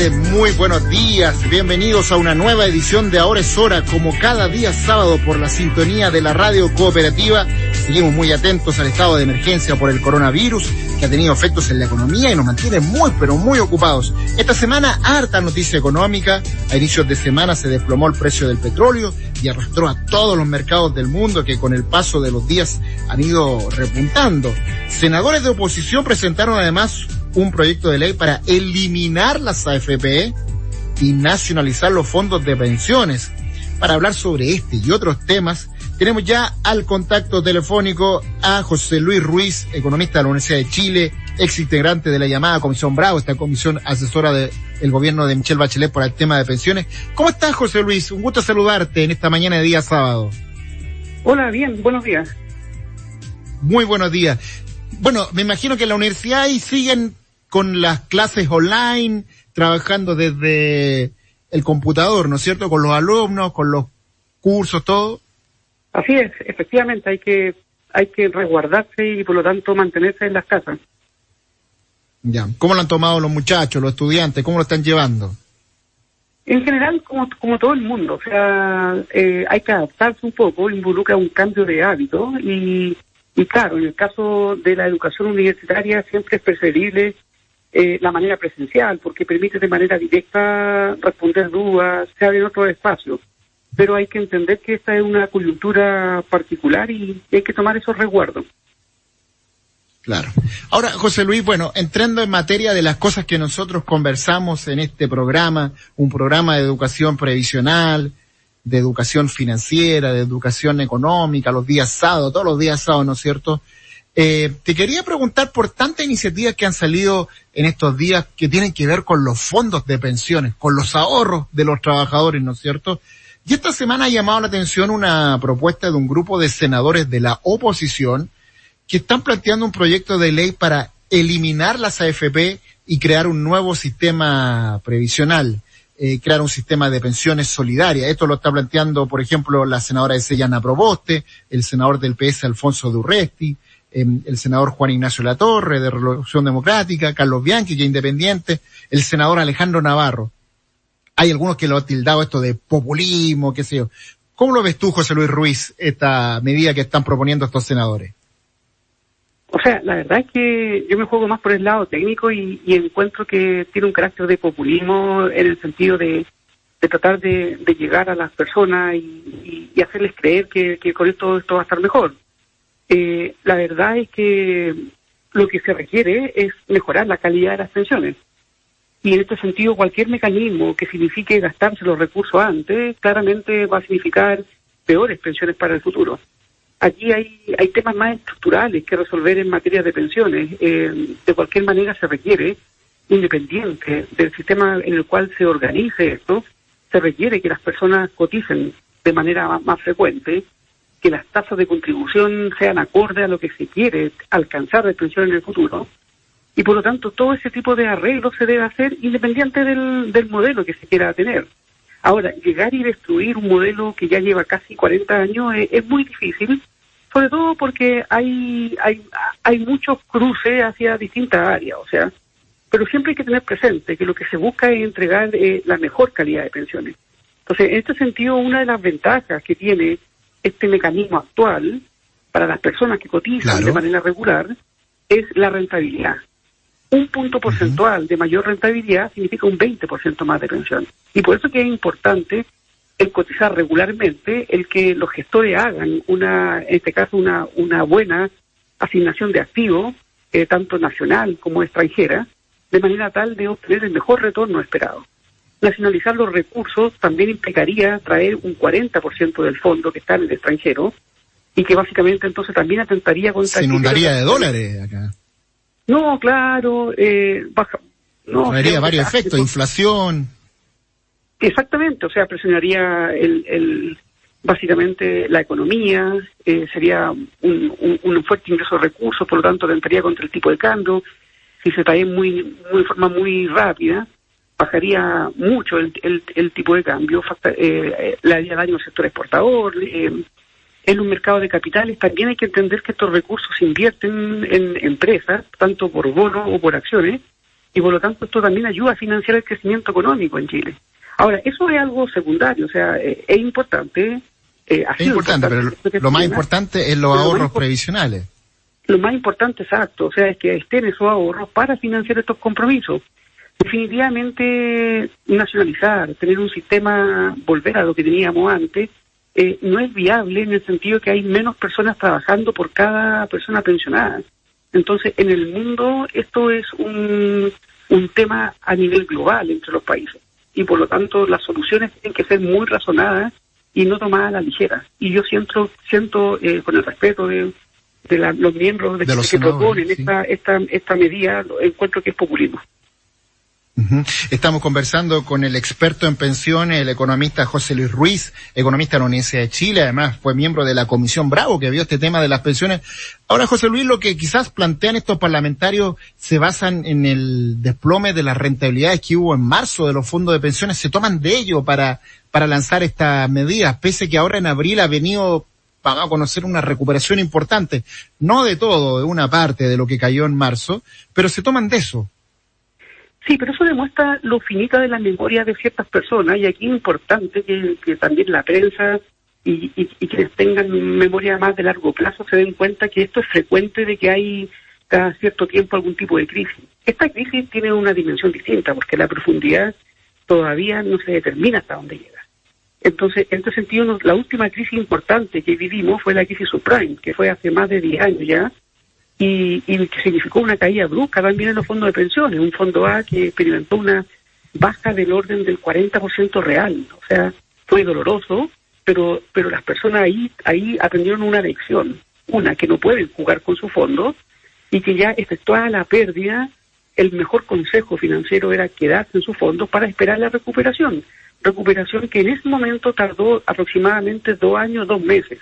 ustedes muy buenos días. Bienvenidos a una nueva edición de Ahora es Hora, como cada día sábado por la sintonía de la radio cooperativa. Seguimos muy atentos al estado de emergencia por el coronavirus, que ha tenido efectos en la economía y nos mantiene muy, pero muy ocupados. Esta semana, harta noticia económica. A inicios de semana se desplomó el precio del petróleo y arrastró a todos los mercados del mundo, que con el paso de los días han ido repuntando. Senadores de oposición presentaron además un proyecto de ley para eliminar las AFP y nacionalizar los fondos de pensiones. Para hablar sobre este y otros temas, tenemos ya al contacto telefónico a José Luis Ruiz, economista de la Universidad de Chile, ex integrante de la llamada Comisión Bravo, esta comisión asesora del gobierno de Michelle Bachelet por el tema de pensiones. ¿Cómo estás, José Luis? Un gusto saludarte en esta mañana de día sábado. Hola, bien, buenos días. Muy buenos días. Bueno, me imagino que en la universidad ahí siguen con las clases online, trabajando desde el computador, ¿no es cierto? Con los alumnos, con los cursos, todo. Así es, efectivamente, hay que resguardarse y por lo tanto mantenerse en las casas. Ya, ¿cómo lo han tomado los muchachos, los estudiantes? ¿Cómo lo están llevando? En general, como todo el mundo, o sea, hay que adaptarse un poco, involucra un cambio de hábito y claro, en el caso de la educación universitaria siempre es preferible la manera presencial, porque permite de manera directa responder dudas, se abren otros espacios. Pero hay que entender que esta es una coyuntura particular y hay que tomar esos resguardos. Claro. Ahora, José Luis, bueno, entrando en materia de las cosas que nosotros conversamos en este programa, un programa de educación previsional, de educación financiera, de educación económica, los días sábados, todos los días sábados, ¿no es cierto? Te quería preguntar por tantas iniciativas que han salido en estos días que tienen que ver con los fondos de pensiones, con los ahorros de los trabajadores, ¿no es cierto? Y esta semana ha llamado la atención una propuesta de un grupo de senadores de la oposición que están planteando un proyecto de ley para eliminar las AFP y crear un nuevo sistema previsional, crear un sistema de pensiones solidarias. Esto lo está planteando, por ejemplo, la senadora de Sellana Proboste, el senador del PS Alfonso de Urresti, el senador Juan Ignacio Latorre de Revolución Democrática, Carlos Bianchi, que es independiente, el senador Alejandro Navarro. Hay algunos que lo han tildado esto de populismo, qué sé yo. ¿Cómo lo ves tú, José Luis Ruiz, esta medida que están proponiendo estos senadores? O sea, la verdad es que yo me juego más por el lado técnico y encuentro que tiene un carácter de populismo en el sentido de tratar de llegar a las personas y hacerles creer que con esto va a estar mejor. La verdad es que lo que se requiere es mejorar la calidad de las pensiones. Y en este sentido, cualquier mecanismo que signifique gastarse los recursos antes, claramente va a significar peores pensiones para el futuro. Aquí hay temas más estructurales que resolver en materia de pensiones. De cualquier manera se requiere, independiente del sistema en el cual se organice esto, se requiere que las personas coticen de manera más frecuente, que las tasas de contribución sean acorde a lo que se quiere alcanzar de pensión en el futuro, y por lo tanto todo ese tipo de arreglos se debe hacer independiente del modelo que se quiera tener. Ahora, llegar y destruir un modelo que ya lleva casi 40 años es muy difícil, sobre todo porque hay muchos cruces hacia distintas áreas, o sea, pero siempre hay que tener presente que lo que se busca es entregar la mejor calidad de pensiones. Entonces, en este sentido, una de las ventajas que tiene este mecanismo actual para las personas que cotizan de manera regular es la rentabilidad. Un punto porcentual de mayor rentabilidad significa un 20% más de pensión. Y por eso que es importante el cotizar regularmente, el que los gestores hagan en este caso una buena asignación de activos, tanto nacional como extranjera, de manera tal de obtener el mejor retorno esperado. Nacionalizar los recursos también implicaría traer un 40% del fondo que está en el extranjero y que básicamente entonces también atentaría contra... Se inundaría de dólares acá. No, claro, baja... No, traería varios efectos, inflación... Exactamente, o sea, presionaría básicamente la economía, sería un fuerte ingreso de recursos, por lo tanto atentaría contra el tipo de cambio. Si se trae de forma muy rápida, bajaría mucho el tipo de cambio, le haría daño al sector exportador. En un mercado de capitales también hay que entender que estos recursos se invierten en empresas, tanto por bonos o por acciones, y por lo tanto esto también ayuda a financiar el crecimiento económico en Chile. Ahora, eso es algo secundario, o sea, es importante. Es importante, pero lo más importante es los ahorros previsionales. Lo más importante, exacto, o sea, es que estén esos ahorros para financiar estos compromisos. Definitivamente nacionalizar, tener un sistema, volver a lo que teníamos antes, no es viable en el sentido que hay menos personas trabajando por cada persona pensionada. Entonces, en el mundo esto es un tema a nivel global entre los países y por lo tanto las soluciones tienen que ser muy razonadas y no tomadas a la ligera. Y yo siento con el respeto de los miembros de los que proponen esta medida, encuentro que es populismo. Estamos conversando con el experto en pensiones, el economista José Luis Ruiz, economista de la Universidad de Chile, además fue miembro de la Comisión Bravo que vio este tema de las pensiones. Ahora, José Luis, lo que quizás plantean estos parlamentarios se basan en el desplome de las rentabilidades que hubo en marzo de los fondos de pensiones, se toman de ello para lanzar estas medidas, pese que ahora en abril ha venido a conocer una recuperación importante, no de todo, de una parte de lo que cayó en marzo, pero se toman de eso. Sí, pero eso demuestra lo finita de la memoria de ciertas personas, y aquí es importante que también la prensa y quienes tengan memoria más de largo plazo se den cuenta que esto es frecuente de que hay cada cierto tiempo algún tipo de crisis. Esta crisis tiene una dimensión distinta porque la profundidad todavía no se determina hasta dónde llega. Entonces, en este sentido, la última crisis importante que vivimos fue la crisis subprime, que fue hace más de 10 años ya, y que significó una caída brusca también en los fondos de pensiones, un fondo A que experimentó una baja del orden del 40% real, o sea, fue doloroso, pero las personas ahí aprendieron una lección, una, que no pueden jugar con su fondo, y que ya efectuada la pérdida, el mejor consejo financiero era quedarse en su fondo para esperar la recuperación que en ese momento tardó aproximadamente 2 años, 2 meses.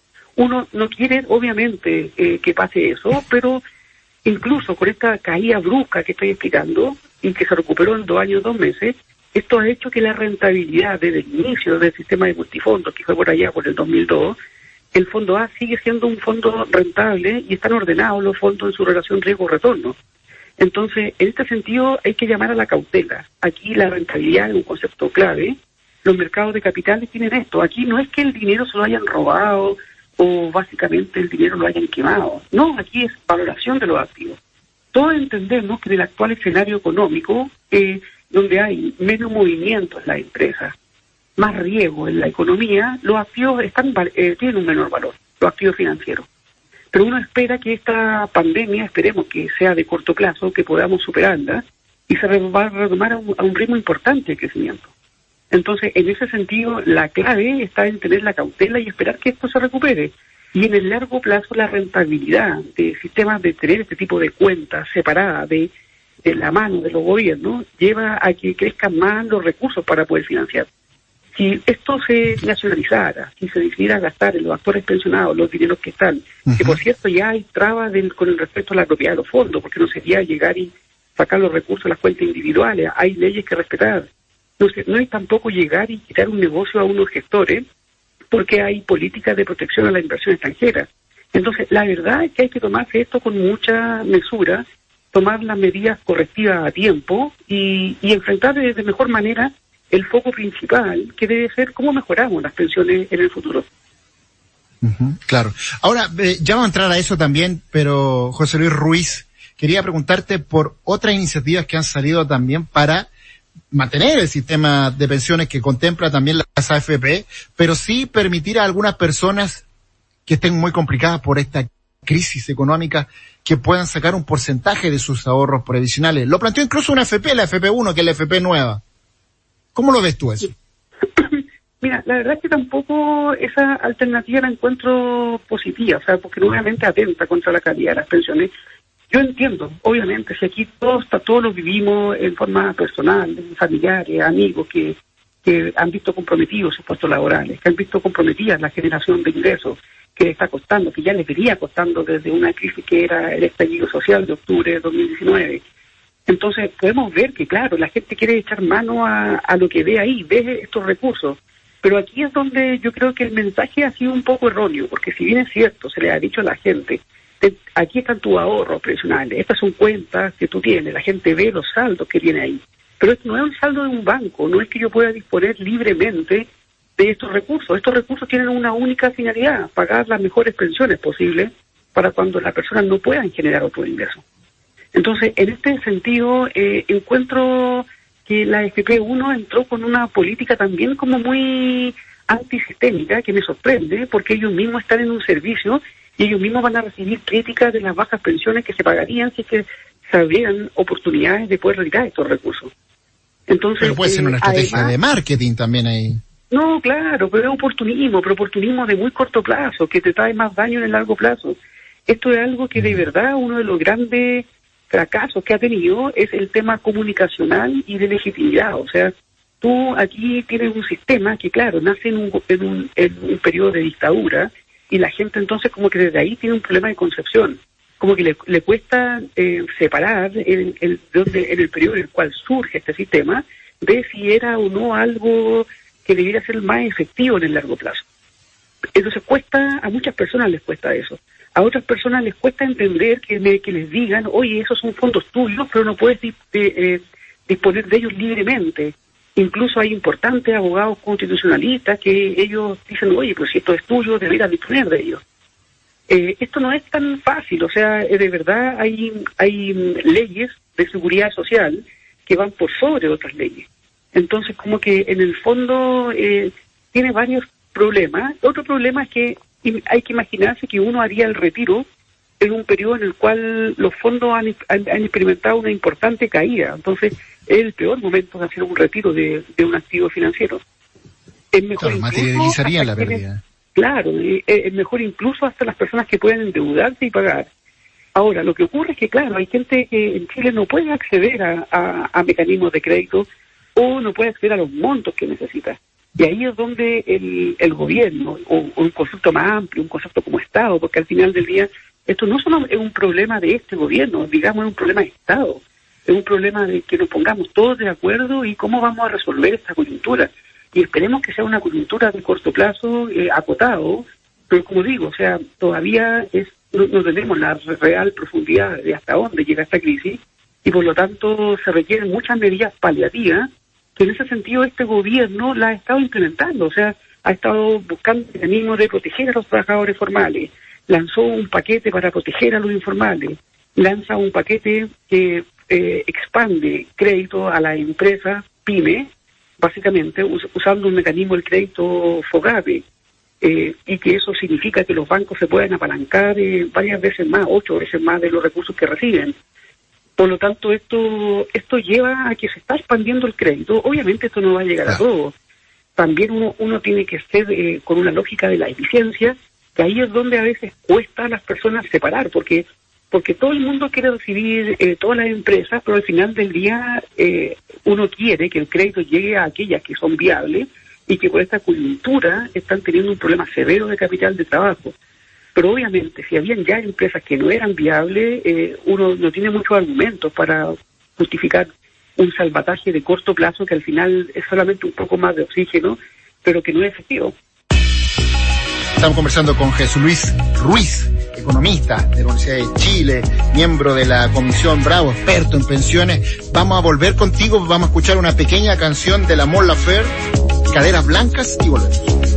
Uno no quiere, obviamente, que pase eso, pero incluso con esta caída brusca que estoy explicando, y que se recuperó en 2 años, 2 meses, esto ha hecho que la rentabilidad desde el inicio del sistema de multifondos, que fue por allá por el 2002, el fondo A sigue siendo un fondo rentable y están ordenados los fondos en su relación riesgo-retorno. Entonces, en este sentido, hay que llamar a la cautela. Aquí la rentabilidad es un concepto clave. Los mercados de capitales tienen esto. Aquí no es que el dinero se lo hayan robado o básicamente el dinero lo hayan quemado. No, aquí es valoración de los activos. Todos entendemos que en el actual escenario económico, donde hay menos movimiento en las empresas, más riesgo en la economía, los activos tienen un menor valor, los activos financieros. Pero uno espera que esta pandemia, esperemos que sea de corto plazo, que podamos superarla y se va a retomar a un ritmo importante de crecimiento. Entonces, en ese sentido, la clave está en tener la cautela y esperar que esto se recupere. Y en el largo plazo, la rentabilidad de sistemas de tener este tipo de cuentas separadas de la mano de los gobiernos lleva a que crezcan más los recursos para poder financiar. Si esto se nacionalizara, si se decidiera gastar en los actores pensionados los dineros que están, que por cierto ya hay trabas con el respecto a la propiedad de los fondos, porque no sería llegar y sacar los recursos de las cuentas individuales, hay leyes que respetar. No es tampoco llegar y quitar un negocio a unos gestores, porque hay políticas de protección a la inversión extranjera. Entonces, la verdad es que hay que tomarse esto con mucha mesura, tomar las medidas correctivas a tiempo y enfrentar de mejor manera el foco principal, que debe ser cómo mejoramos las pensiones en el futuro. Claro. Ahora, ya vamos a entrar a eso también, pero José Luis Ruiz, quería preguntarte por otras iniciativas que han salido también para mantener el sistema de pensiones que contempla también las AFP, pero sí permitir a algunas personas que estén muy complicadas por esta crisis económica que puedan sacar un porcentaje de sus ahorros previsionales. Lo planteó incluso una AFP, la AFP1, que es la AFP nueva. ¿Cómo lo ves tú eso? Mira, la verdad es que tampoco esa alternativa la encuentro positiva, o sea, porque nuevamente atenta contra la calidad de las pensiones. Yo entiendo, obviamente, si aquí todos lo vivimos en forma personal, familiares, amigos que han visto comprometidos sus puestos laborales, que han visto comprometida la generación de ingresos que les está costando, que ya les venía costando desde una crisis que era el estallido social de octubre de 2019. Entonces podemos ver que, claro, la gente quiere echar mano a lo que ve ahí, ve estos recursos. Pero aquí es donde yo creo que el mensaje ha sido un poco erróneo, porque si bien es cierto, se le ha dicho a la gente aquí están tus ahorros previsionales, estas son cuentas que tú tienes, la gente ve los saldos que tiene ahí. Pero esto no es un saldo de un banco, no es que yo pueda disponer libremente de estos recursos. Estos recursos tienen una única finalidad, pagar las mejores pensiones posibles para cuando las personas no puedan generar otro ingreso. Entonces, en este sentido, encuentro que la FP1 entró con una política también como muy antisistémica, que me sorprende, porque ellos mismos están en un servicio y ellos mismos van a recibir críticas de las bajas pensiones que se pagarían si es que se abrieran oportunidades de poder retirar estos recursos. Entonces, pero puede ser una estrategia de marketing también ahí. No, claro, pero es oportunismo, pero oportunismo de muy corto plazo, que te trae más daño en el largo plazo. Esto es algo que de verdad uno de los grandes fracasos que ha tenido es el tema comunicacional y de legitimidad. O sea, tú aquí tienes un sistema que, claro, nace en un periodo de dictadura y la gente entonces como que desde ahí tiene un problema de concepción. Como que le cuesta separar en el periodo en el cual surge este sistema de si era o no algo que debiera ser más efectivo en el largo plazo. Entonces a muchas personas les cuesta eso. A otras personas les cuesta entender que les digan, oye, esos son fondos tuyos, pero no puedes disponer de ellos libremente. Incluso hay importantes abogados constitucionalistas que ellos dicen, oye, pues si esto es tuyo, deberías disponer de ellos. Esto no es tan fácil, o sea, de verdad hay leyes de seguridad social que van por sobre otras leyes. Entonces, como que en el fondo tiene varios problemas. Otro problema es que hay que imaginarse que uno haría el retiro en un periodo en el cual los fondos han experimentado una importante caída. Entonces, es el peor momento de hacer un retiro de un activo financiero. Es mejor, claro, materializaría la pérdida. Claro, es mejor incluso hasta las personas que pueden endeudarse y pagar. Ahora, lo que ocurre es que, claro, hay gente que en Chile no puede acceder a mecanismos de crédito o no puede acceder a los montos que necesita. Y ahí es donde el gobierno, o un concepto más amplio, un concepto como Estado, porque al final del día, esto no solo es un problema de este gobierno, digamos, es un problema de Estado. Es un problema de que nos pongamos todos de acuerdo y cómo vamos a resolver esta coyuntura. Y esperemos que sea una coyuntura de corto plazo, acotado, pero como digo, o sea, todavía no tenemos la real profundidad de hasta dónde llega esta crisis, y por lo tanto se requieren muchas medidas paliativas, que en ese sentido este gobierno la ha estado implementando, o sea, ha estado buscando mecanismos de proteger a los trabajadores formales, lanzó un paquete para proteger a los informales, lanza un paquete que expande crédito a las empresas PYME, básicamente usando un mecanismo del crédito FOGAPE, y que eso significa que los bancos se pueden apalancar varias veces más, 8 veces más de los recursos que reciben. Por lo tanto, esto lleva a que se está expandiendo el crédito. Obviamente esto no va a llegar a todos. También uno tiene que ser con una lógica de la eficiencia, que ahí es donde a veces cuesta a las personas separar, porque todo el mundo quiere recibir todas las empresas, pero al final del día uno quiere que el crédito llegue a aquellas que son viables y que por esta coyuntura están teniendo un problema severo de capital de trabajo. Pero obviamente, si habían ya empresas que no eran viables, uno no tiene muchos argumentos para justificar un salvataje de corto plazo que al final es solamente un poco más de oxígeno, pero que no es efectivo. Estamos conversando con Jesús Luis Ruiz, economista de la Universidad de Chile, miembro de la Comisión Bravo, experto en pensiones. Vamos a volver contigo, vamos a escuchar una pequeña canción de la Mon Laferte, Caderas Blancas, y volvemos.